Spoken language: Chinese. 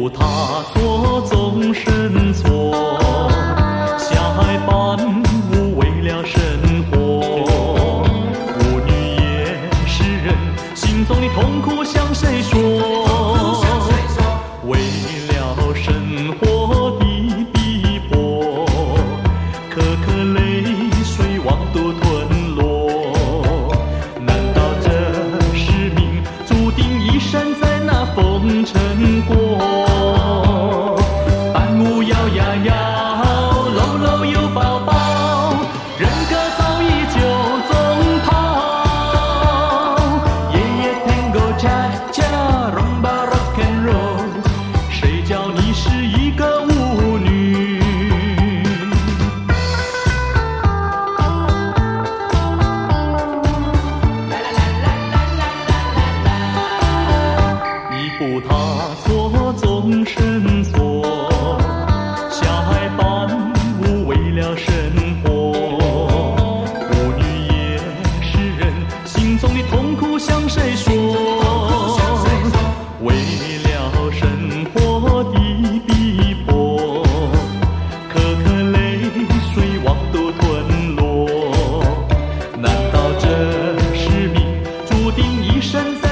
步踏错总生错，小孩伴无为了生活，妇女也是人，心中的痛苦向谁说？为了生活的逼迫，颗颗泪水往肚吞落，难道这使命注定一生在那风尘过？伴舞摇呀摇，搂搂又抱抱，人歌早已就踪跑。夜夜 Tango cha cha rumba rock and roll， 谁叫你是一个舞女？一步踏错总生错，小孩伴舞为了生活，妇女也是人，心中的痛苦向谁说？为了生活的逼迫，颗颗泪水往肚吞落，难道这使命注定一生在